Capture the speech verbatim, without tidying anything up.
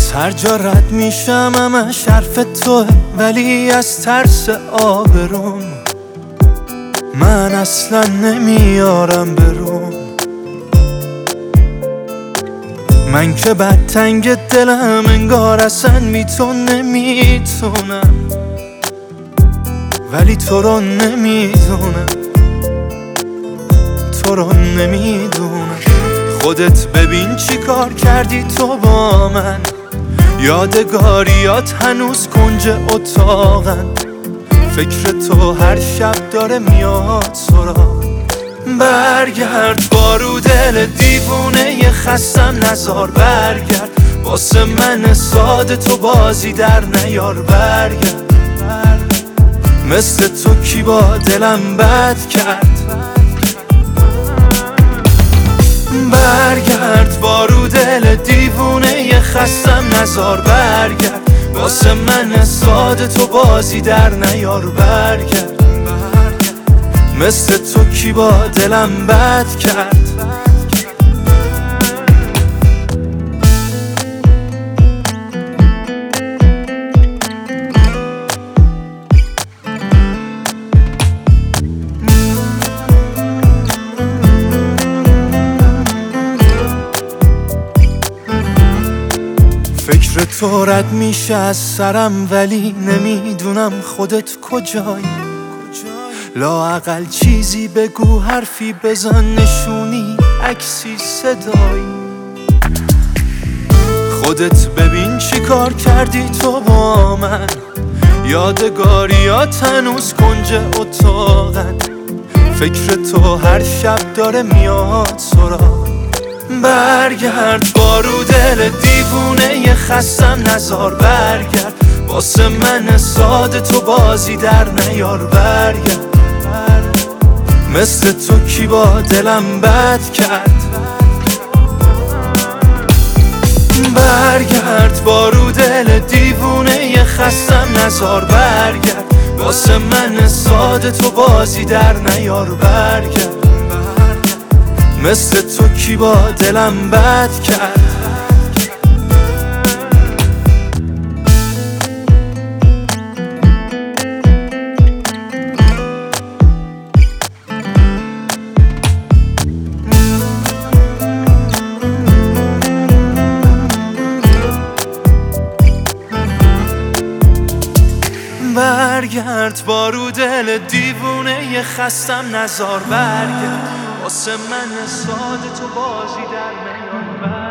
از هر جا رد میشم همش حرف توه، ولی از ترس آبروم من اصلا نمیارم برون. من که بد تنگ دلم انگار اصلا میتون نمیتونم، ولی تو رو نمیدونم، تو رو نمیدونم. خودت ببین چی کار کردی تو با من، یادگاریات هنوز کنج اتاقن. فکر تو هر شب داره میاد سراغ. برگرد بارو دل دیوونه خستم نزار، برگرد واسه من ساده تو بازی در نیار. برگرد مثل تو کی با دلم بد کرد. برگرد بارو دل دیوونه خستم نزار، برگرد واسه من ساده تو بازی در نیار. برگرد مثل تو کی با دلم بد کرد. فکر تو رد میشه از سرم، ولی نمیدونم خودت کجایی. لااقل چیزی بگو، حرفی بزن، نشونی، عکسی، صدایی. خودت ببین چی کار کردی تو با من، یادگاریات هنوز کنج اتاقن. فکر تو هر شب داره میاد سراغ. برگرد بارو دل دیوونه خستم نزار، برگرد واسه من ساده تو بازی در نیار. برگرد مثل تو کی با دلم بد کرد. برگرد بارو دل دیوونه خستم نزار، برگرد واسه من ساده تو بازی در نیار. برگرد مثل تو کی با دلم بد کرد. برگرد بارو دل دیوونه خستم نزار، برگرد واسه من ساده تو بازی در نیار.